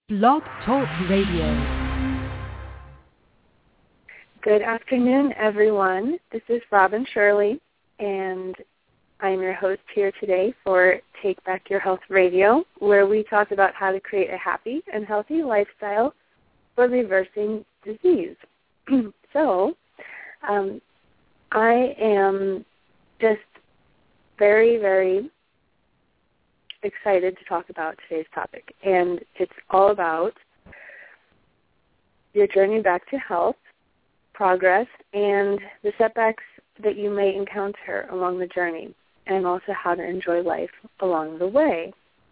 Blog Talk Radio. Good afternoon, everyone. This is Robin Shirley, and I'm your host here today for Take Back Your Health Radio, where we talk about how to create a happy and healthy lifestyle for reversing disease. I am just very, very excited to talk about today's topic, and it's all about your journey back to health, progress, and the setbacks that you may encounter along the journey, and also how to enjoy life along the way.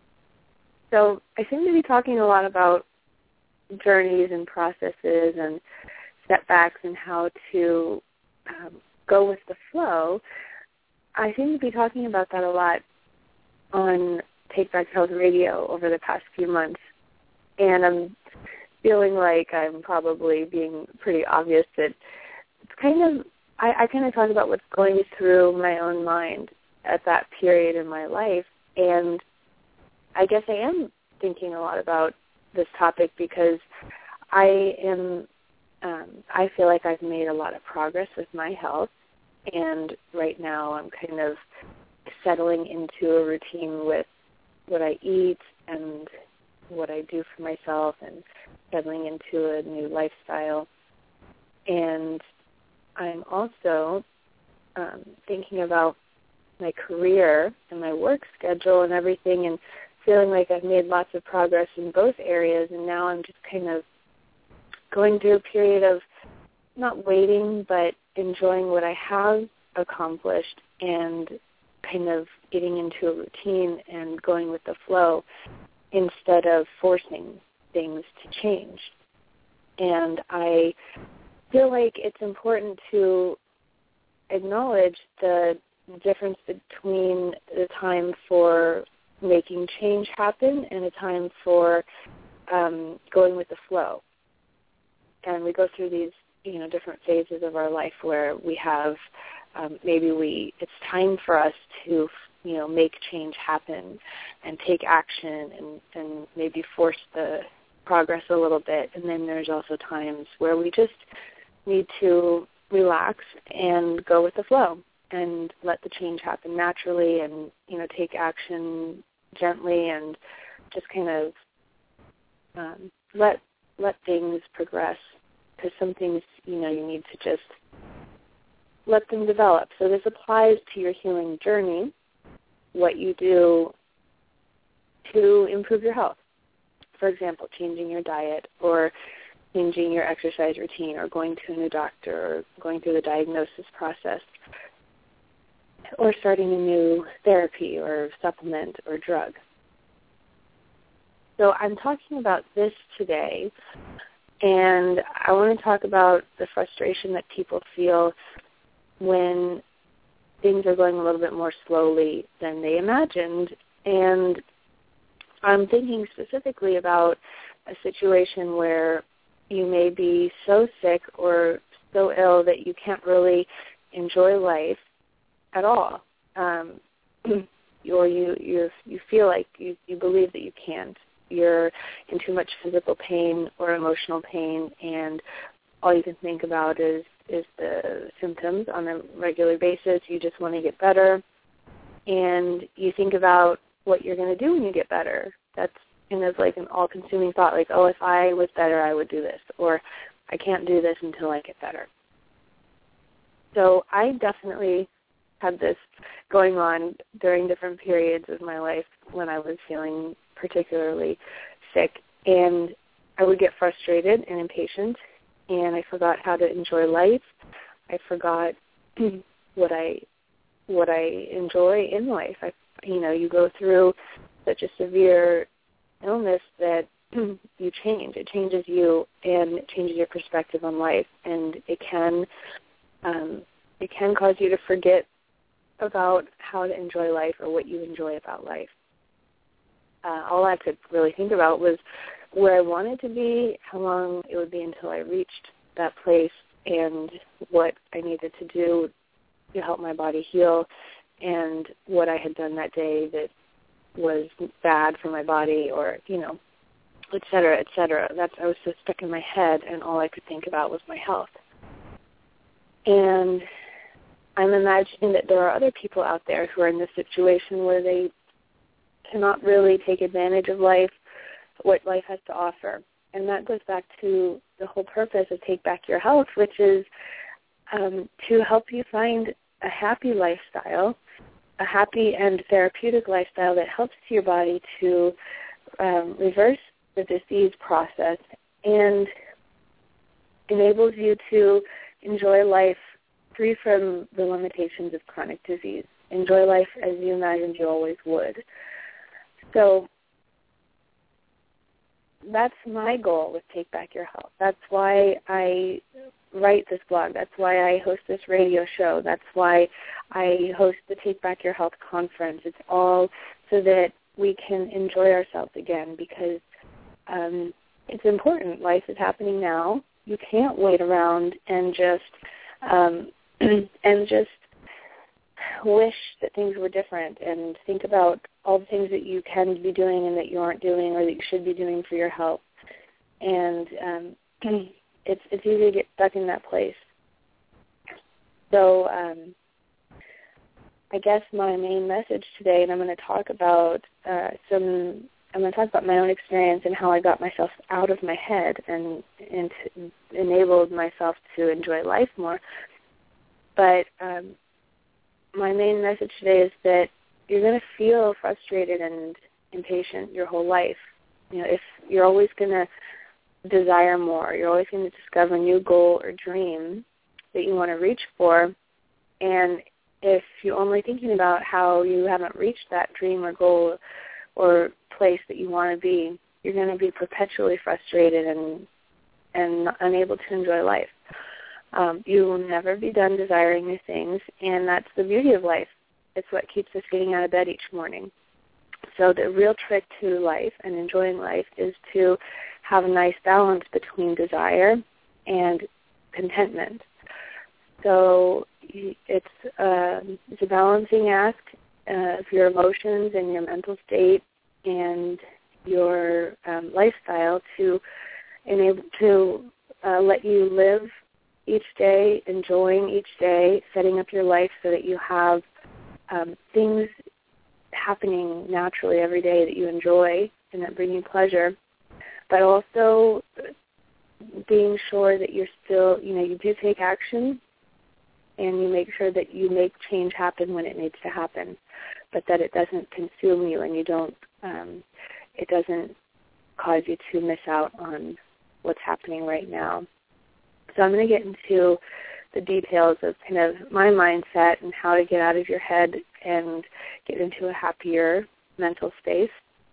So I seem to be talking a lot about journeys and processes and setbacks and how to go with the flow. I seem to be talking about that a lot on Take Back Health Radio over the past few months, and I'm feeling like I'm probably being pretty obvious that it's I kind of talk about what's going through my own mind at that period in my life, and I guess I am thinking a lot about this topic because I feel like I've made a lot of progress with my health, and right now I'm kind of settling into a routine with what I eat and what I do for myself and settling into a new lifestyle. And I'm also thinking about my career and my work schedule and everything and feeling like I've made lots of progress in both areas, and now I'm just kind of going through a period of not waiting but enjoying what I have accomplished and kind of getting into a routine and going with the flow instead of forcing things to change. And I feel like it's important to acknowledge the difference between the time for making change happen and a time for going with the flow. And we go through these, different phases of our life where we have it's time for us to, make change happen and take action and maybe force the progress a little bit. And then there's also times where we just need to relax and go with the flow and let the change happen naturally and, take action gently and just kind of let things progress, because some things, you need to just let them develop. So this applies to your healing journey, what you do to improve your health. For example, changing your diet or changing your exercise routine or going to a new doctor or going through the diagnosis process or starting a new therapy or supplement or drug. So I'm talking about this today, and I want to talk about the frustration that people feel when things are going a little bit more slowly than they imagined. And I'm thinking specifically about a situation where you may be so sick or so ill that you can't really enjoy life at all. Or you feel like you believe that you can't. You're in too much physical pain or emotional pain, and all you can think about is the symptoms on a regular basis. You just want to get better, and you think about what you're going to do when you get better. That's kind of like an all-consuming thought, like, oh, if I was better, I would do this, or I can't do this until I get better. So I definitely had this going on during different periods of my life when I was feeling particularly sick, and I would get frustrated and impatient, and I forgot how to enjoy life. I forgot what I enjoy in life. You go through such a severe illness that you change. It changes you, and it changes your perspective on life, and it can cause you to forget about how to enjoy life or what you enjoy about life. All I could really think about was where I wanted to be, how long it would be until I reached that place, and what I needed to do to help my body heal, and what I had done that day that was bad for my body, or, et cetera, et cetera. I was so stuck in my head, and all I could think about was my health. And I'm imagining that there are other people out there who are in this situation where they cannot really take advantage of life, what life has to offer. And that goes back to the whole purpose of Take Back Your Health, which is to help you find a happy lifestyle, a happy and therapeutic lifestyle that helps your body to reverse the disease process and enables you to enjoy life free from the limitations of chronic disease. Enjoy life as you imagined you always would. So that's my goal with Take Back Your Health. That's why I write this blog. That's why I host this radio show. That's why I host the Take Back Your Health conference. It's all so that we can enjoy ourselves again, because it's important. Life is happening now. You can't wait around and just wish that things were different and think about all the things that you can be doing and that you aren't doing or that you should be doing for your health. And it's easy to get stuck in that place. So I guess my main message today, and I'm going to talk about my own experience and how I got myself out of my head and enabled myself to enjoy life more. But my main message today is that you're going to feel frustrated and impatient your whole life. You know, if you're always going to desire more, you're always going to discover a new goal or dream that you want to reach for, and if you're only thinking about how you haven't reached that dream or goal or place that you want to be, you're going to be perpetually frustrated and unable to enjoy life. You will never be done desiring new things, and that's the beauty of life. It's what keeps us getting out of bed each morning. So the real trick to life and enjoying life is to have a nice balance between desire and contentment. So it's a balancing act of your emotions and your mental state and your lifestyle to enable to let you live each day, enjoying each day, setting up your life so that you have things happening naturally every day that you enjoy and that bring you pleasure, but also being sure that you're still, you do take action and you make sure that you make change happen when it needs to happen, but that it doesn't consume you and it doesn't cause you to miss out on what's happening right now. So I'm going to get into the details of kind of my mindset and how to get out of your head and get into a happier mental space.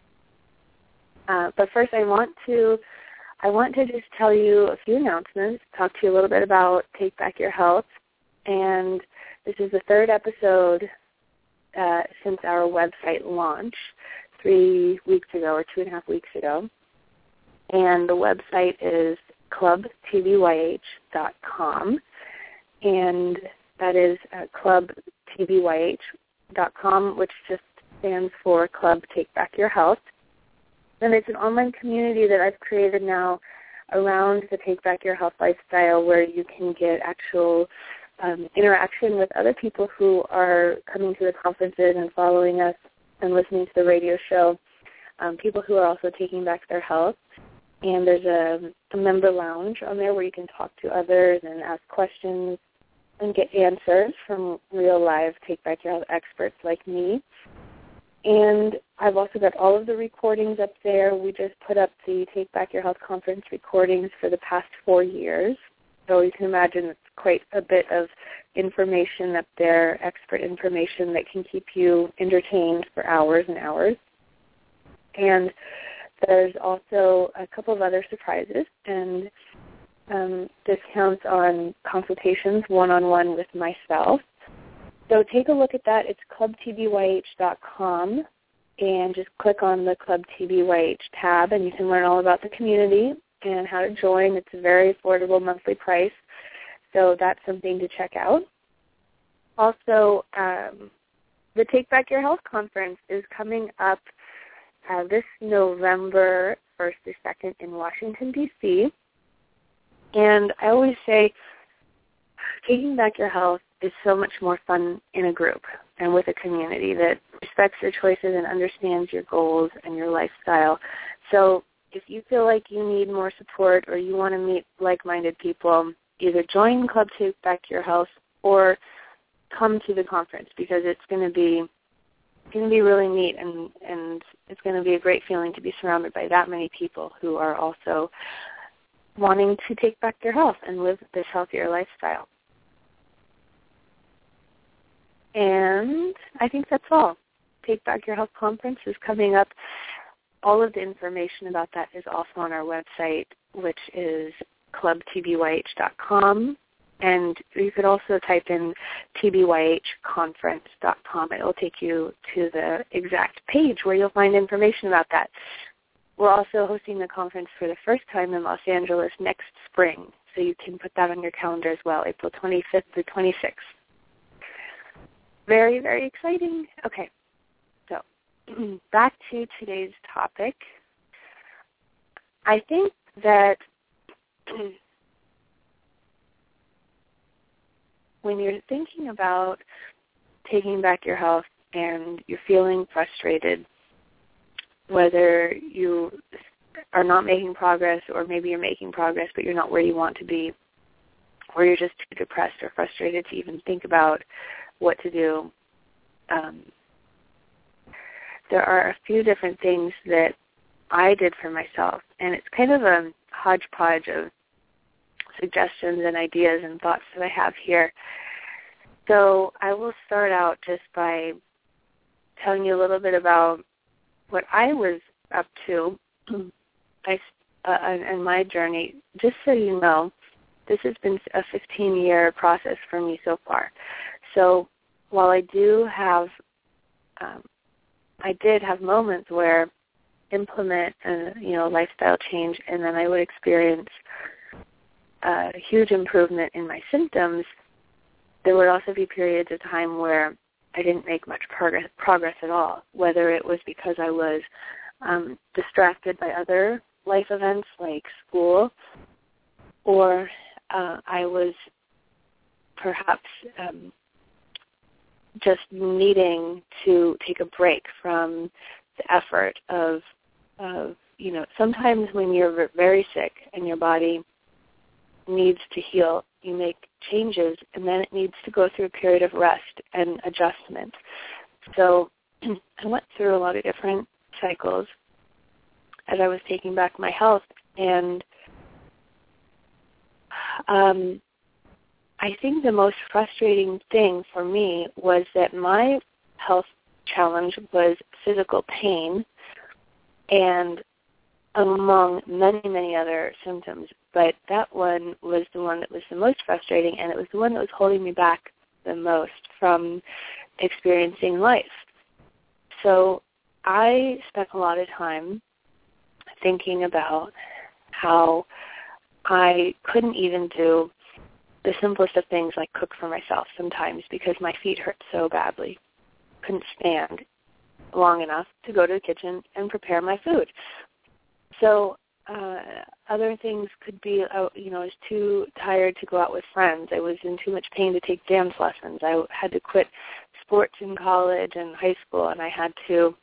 But first I want to just tell you a few announcements, talk to you a little bit about Take Back Your Health. And this is the third episode since our website launch 3 weeks ago or 2.5 weeks ago. And the website is clubtbych.com. And that is clubtbych.com, which just stands for Club Take Back Your Health. And it's an online community that I've created now around the Take Back Your Health lifestyle, where you can get actual interaction with other people who are coming to the conferences and following us and listening to the radio show, people who are also taking back their health. And there's a member lounge on there where you can talk to others and ask questions and get answers from real live Take Back Your Health experts like me. And I've also got all of the recordings up there. We just put up the Take Back Your Health conference recordings for the past 4 years. So you can imagine it's quite a bit of information up there, expert information that can keep you entertained for hours and hours. And there's also a couple of other surprises and discounts on consultations one-on-one with myself. So take a look at that. It's clubtbych.com, and just click on the Club TBYH tab, and you can learn all about the community and how to join. It's a very affordable monthly price, so that's something to check out. Also, the Take Back Your Health conference is coming up this November 1st or 2nd in Washington, D.C. And I always say taking back your health is so much more fun in a group and with a community that respects your choices and understands your goals and your lifestyle. So if you feel like you need more support or you want to meet like-minded people, either join Club Take Back Your Health or come to the conference, because it's going to be really neat, and it's going to be a great feeling to be surrounded by that many people who are also wanting to take back their health and live this healthier lifestyle. And I think that's all. Take Back Your Health Conference is coming up. All of the information about that is also on our website, which is clubtbyh.com. And you could also type in tbyhconference.com. It will take you to the exact page where you'll find information about that. We're also hosting the conference for the first time in Los Angeles next spring, so you can put that on your calendar as well, April 25th to 26th. Very, very exciting. Okay, so back to today's topic. I think that when you're thinking about taking back your health and you're feeling frustrated, whether you are not making progress or maybe you're making progress but you're not where you want to be, or you're just too depressed or frustrated to even think about what to do, there are a few different things that I did for myself, and it's kind of a hodgepodge of suggestions and ideas and thoughts that I have here. So I will start out just by telling you a little bit about what I was up to in my journey. Just so you know, this has been a 15-year process for me so far. So while I did have moments where implement a lifestyle change, and then I would experience a huge improvement in my symptoms, there would also be periods of time where I didn't make much progress at all, whether it was because I was distracted by other life events like school, or I was perhaps just needing to take a break from the effort of sometimes when you're very sick and your body needs to heal, you make changes, and then it needs to go through a period of rest and adjustment. So I went through a lot of different cycles as I was taking back my health, and I think the most frustrating thing for me was that my health challenge was physical pain, and among many, many other symptoms. But that one was the one that was the most frustrating, and it was the one that was holding me back the most from experiencing life. So I spent a lot of time thinking about how I couldn't even do the simplest of things like cook for myself sometimes because my feet hurt so badly. Couldn't stand long enough to go to the kitchen and prepare my food. So other things could be, I was too tired to go out with friends. I was in too much pain to take dance lessons. I had to quit sports in college and high school, and I had to,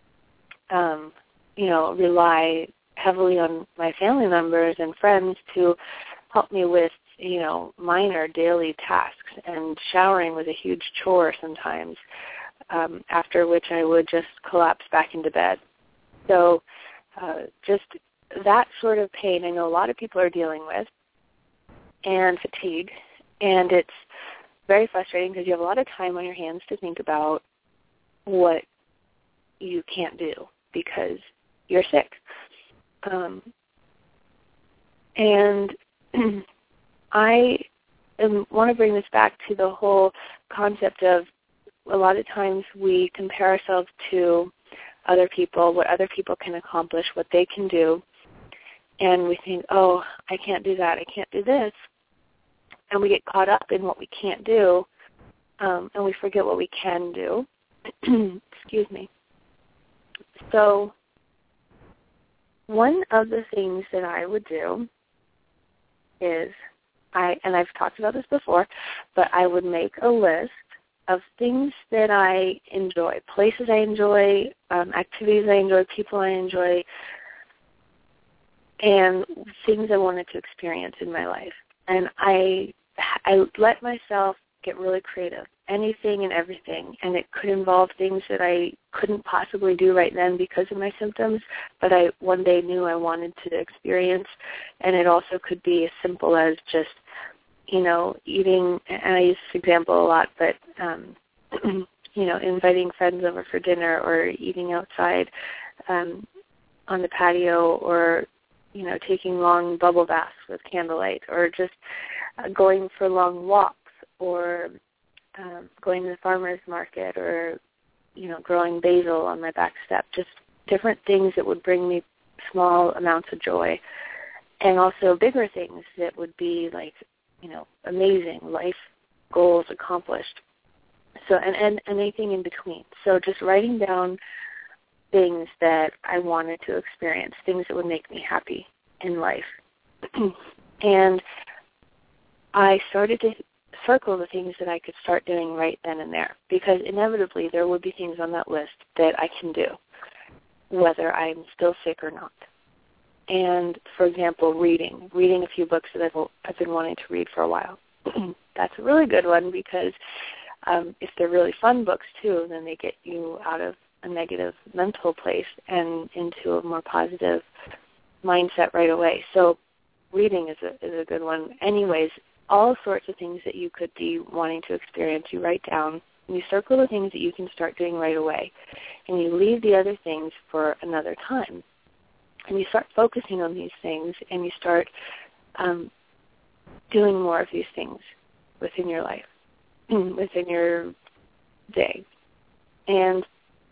rely heavily on my family members and friends to help me with, minor daily tasks. And showering was a huge chore sometimes, after which I would just collapse back into bed. So just that sort of pain I know a lot of people are dealing with, and fatigue, and it's very frustrating because you have a lot of time on your hands to think about what you can't do because you're sick. And I want to bring this back to the whole concept of a lot of times we compare ourselves to other people, what other people can accomplish, what they can do, and we think, oh, I can't do that, I can't do this, and we get caught up in what we can't do, and we forget what we can do. Excuse me. So one of the things that I would do is, and I've talked about this before, but I would make a list of things that I enjoy, places I enjoy, activities I enjoy, people I enjoy, and things I wanted to experience in my life. And I let myself get really creative, anything and everything, and it could involve things that I couldn't possibly do right then because of my symptoms, but I one day knew I wanted to experience. And it also could be as simple as just, eating, and I use this example a lot, but, inviting friends over for dinner or eating outside on the patio, or, taking long bubble baths with candlelight, or just going for long walks, or going to the farmer's market, or, growing basil on my back step, just different things that would bring me small amounts of joy, and also bigger things that would be like, amazing life goals accomplished. So, and anything in between. So just writing down things that I wanted to experience, things that would make me happy in life. And I started to circle the things that I could start doing right then and there, because inevitably there would be things on that list that I can do, whether I'm still sick or not. And, for example, reading a few books that I've been wanting to read for a while. That's a really good one, because if they're really fun books, too, then they get you out of a negative mental place and into a more positive mindset right away. So reading is a good one. Anyways, all sorts of things that you could be wanting to experience, you write down, and you circle the things that you can start doing right away, and you leave the other things for another time. And you start focusing on these things, and you start doing more of these things within your life, within your day. And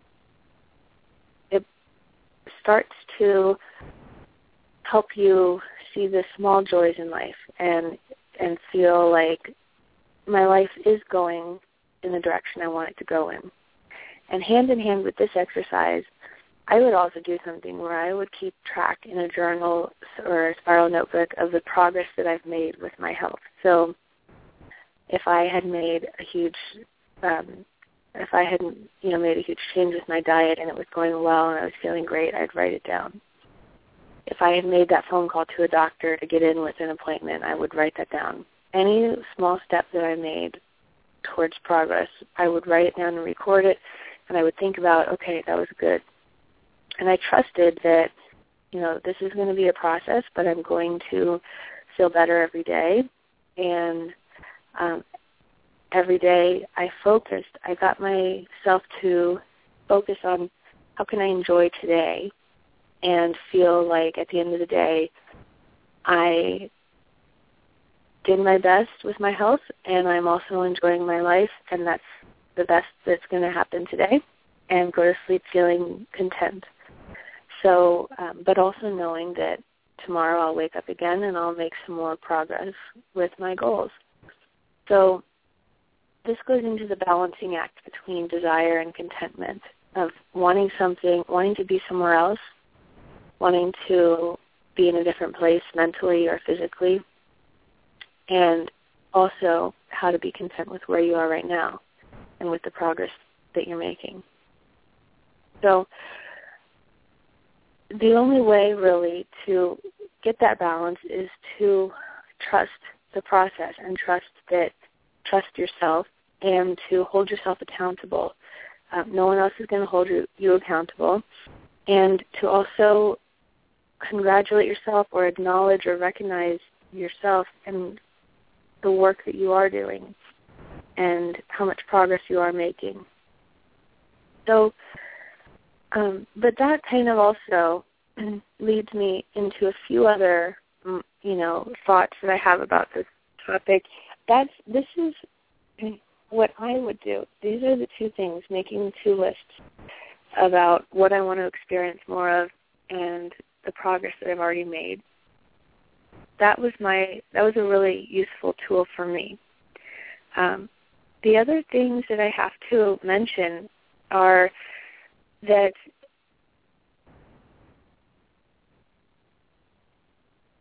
it starts to help you see the small joys in life and feel like my life is going in the direction I want it to go in. And hand in hand with this exercise, I would also do something where I would keep track in a journal or a spiral notebook of the progress that I've made with my health. So if I had made a huge, made a huge change with my diet and it was going well and I was feeling great, I'd write it down. If I had made that phone call to a doctor to get in with an appointment, I would write that down. Any small step that I made towards progress, I would write it down and record it, and I would think about, okay, that was good. And I trusted that, this is going to be a process, but I'm going to feel better every day. And every day I got myself to focus on how can I enjoy today and feel like at the end of the day I did my best with my health, and I'm also enjoying my life, and that's the best that's going to happen today, and go to sleep feeling content. So, but also knowing that tomorrow I'll wake up again and I'll make some more progress with my goals. So this goes into the balancing act between desire and contentment, of wanting something, wanting to be somewhere else, wanting to be in a different place mentally or physically, and also how to be content with where you are right now and with the progress that you're making. So the only way really to get that balance is to trust the process and trust yourself, and to hold yourself accountable. No one else is going to hold you accountable. And to also congratulate yourself or acknowledge or recognize yourself and the work that you are doing and how much progress you are making. So, but that kind of also leads me into a few other, thoughts that I have about this topic. This is what I would do. These are the two things, making 2 lists about what I want to experience more of and the progress that I've already made. That was a really useful tool for me. The other things that I have to mention are that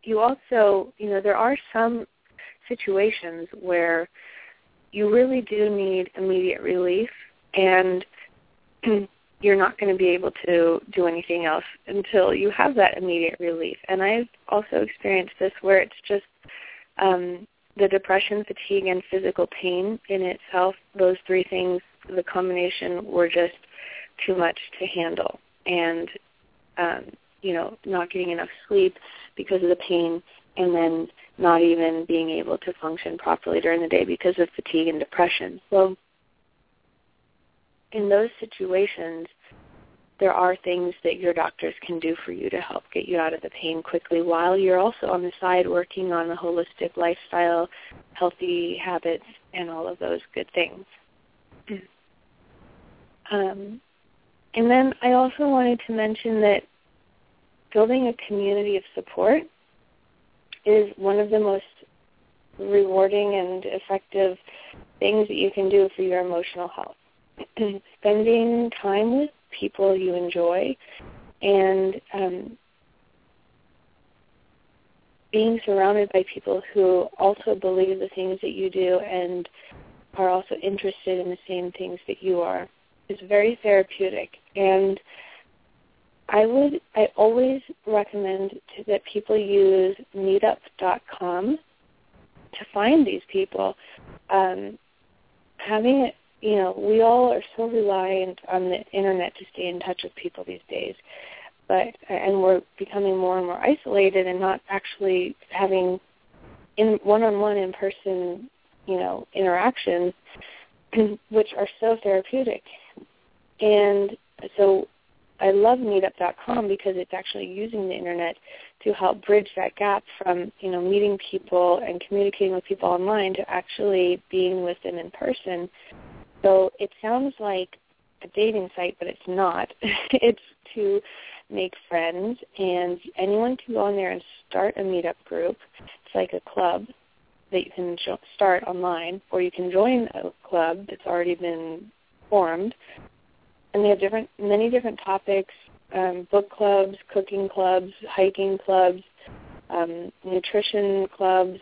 you also, there are some situations where you really do need immediate relief, and you're not going to be able to do anything else until you have that immediate relief. And I've also experienced this where it's just the depression, fatigue, and physical pain in itself, those three things, the combination were just too much to handle. And, not getting enough sleep because of the pain, and then not even being able to function properly during the day because of fatigue and depression. So in those situations, there are things that your doctors can do for you to help get you out of the pain quickly while you're also on the side working on a holistic lifestyle, healthy habits, and all of those good things. And then I also wanted to mention that building a community of support is one of the most rewarding and effective things that you can do for your emotional health. Spending time with people you enjoy and being surrounded by people who also believe the things that you do and are also interested in the same things that you are is very therapeutic. And I always recommend that people use meetup.com to find these people. Having it, we all are so reliant on the internet to stay in touch with people these days, and we're becoming more and more isolated and not actually having one-on-one in-person, interactions, which are so therapeutic. And so I love meetup.com because it's actually using the internet to help bridge that gap from, meeting people and communicating with people online to actually being with them in person. So it sounds like a dating site, but it's not. It's to make friends, and anyone can go on there and start a meetup group. It's like a club that you can start online, or you can join a club that's already been formed. And they have many different topics, book clubs, cooking clubs, hiking clubs, nutrition clubs,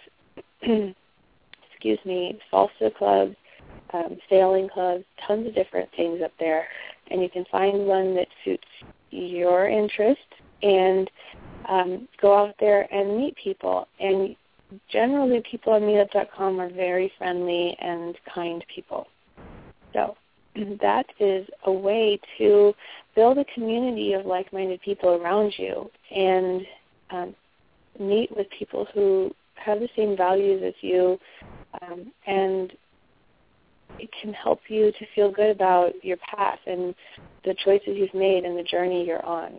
salsa clubs, sailing clubs, tons of different things up there. And you can find one that suits your interest and go out there and meet people. And generally people on meetup.com are very friendly and kind people. So that is a way to build a community of like-minded people around you and meet with people who have the same values as you, and it can help you to feel good about your path and the choices you've made and the journey you're on.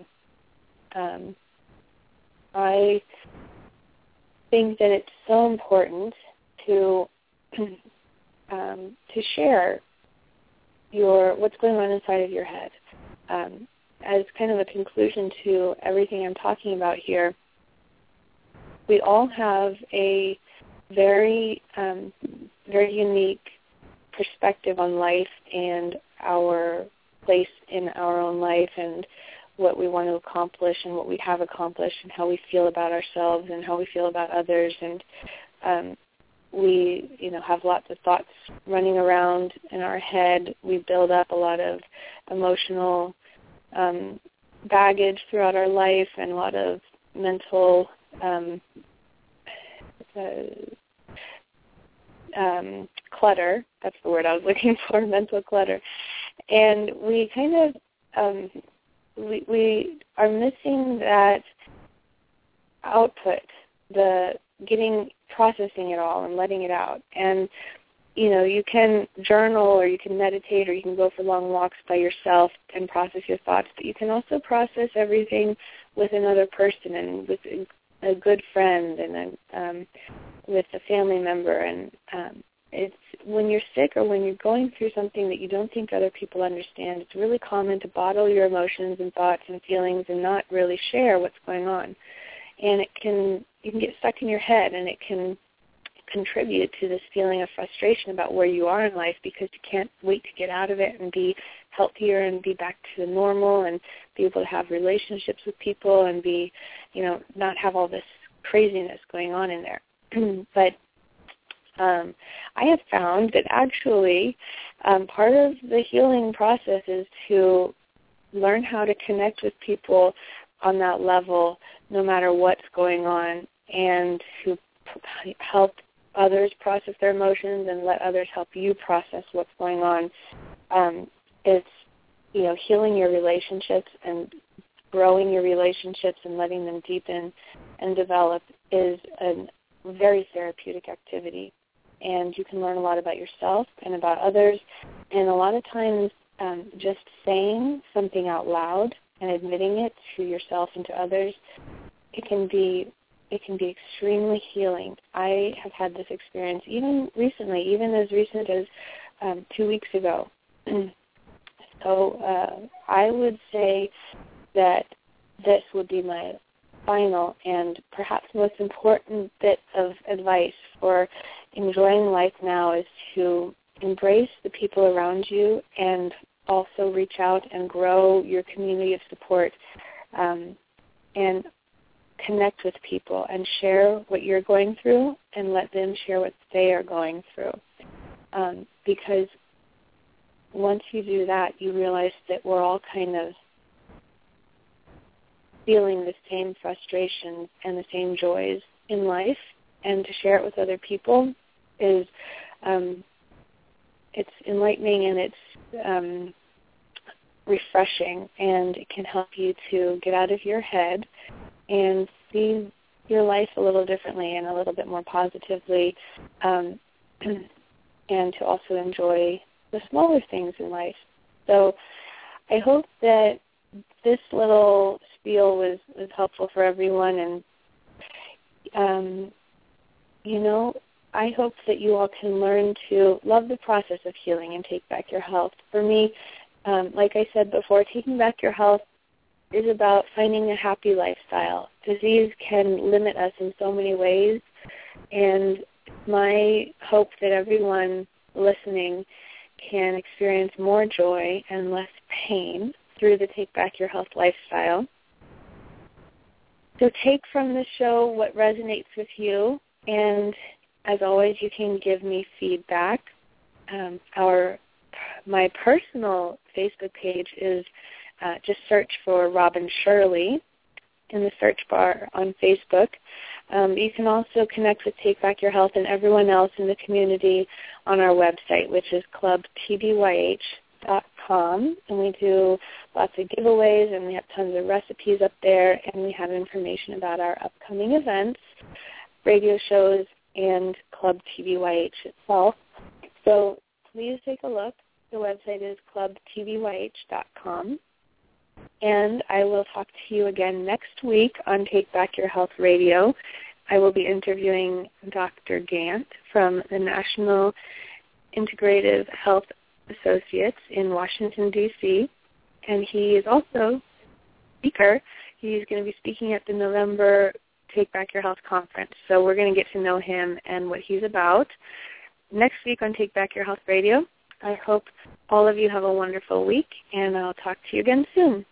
I think that it's so important to share what's going on inside of your head. As kind of a conclusion to everything I'm talking about here, we all have a very, very unique perspective on life and our place in our own life and what we want to accomplish and what we have accomplished and how we feel about ourselves and how we feel about others. And we, have lots of thoughts running around in our head. We build up a lot of emotional baggage throughout our life and a lot of mental clutter. That's the word I was looking for, mental clutter. And we kind of, we are missing that output, the processing it all and letting it out. And, you can journal or you can meditate or you can go for long walks by yourself and process your thoughts, but you can also process everything with another person and with a good friend and with a family member. And it's when you're sick or when you're going through something that you don't think other people understand, it's really common to bottle your emotions and thoughts and feelings and not really share what's going on. And you can get stuck in your head, and it can contribute to this feeling of frustration about where you are in life because you can't wait to get out of it and be healthier and be back to normal and be able to have relationships with people and be, not have all this craziness going on in there. But I have found that actually part of the healing process is to learn how to connect with people on that level no matter what's going on, and to help others process their emotions and let others help you process what's going on. It's, healing your relationships and growing your relationships and letting them deepen and develop is a very therapeutic activity. And you can learn a lot about yourself and about others. And a lot of times just saying something out loud and admitting it to yourself and to others, it can be extremely healing. I have had this experience even recently, even as recent as 2 weeks ago. So I would say that this would be my final and perhaps most important bit of advice for enjoying life now is to embrace the people around you and also reach out and grow your community of support and connect with people and share what you're going through and let them share what they are going through. Because once you do that, you realize that we're all kind of feeling the same frustrations and the same joys in life, and to share it with other people is it's enlightening and it's refreshing, and it can help you to get out of your head and see your life a little differently and a little bit more positively, and to also enjoy the smaller things in life. So I hope that this little spiel was helpful for everyone, and I hope that you all can learn to love the process of healing and take back your health. For me, like I said before, taking back your health is about finding a happy lifestyle. Disease can limit us in so many ways, and my hope that everyone listening can experience more joy and less pain through the Take Back Your Health lifestyle. So take from the show what resonates with you, and as always, you can give me feedback. My personal Facebook page is just search for Robin Shirley in the search bar on Facebook. You can also connect with Take Back Your Health and everyone else in the community on our website, which is clubtbych.com. And we do lots of giveaways, and we have tons of recipes up there, and we have information about our upcoming events, radio shows, and Club TBYH itself. So please take a look. The website is clubtbych.com. And I will talk to you again next week on Take Back Your Health Radio. I will be interviewing Dr. Gant from the National Integrative Health Associates in Washington, D.C., and he is also a speaker. He's going to be speaking at the November Take Back Your Health conference, so we're going to get to know him and what he's about next week on Take Back Your Health Radio. I hope all of you have a wonderful week, and I'll talk to you again soon.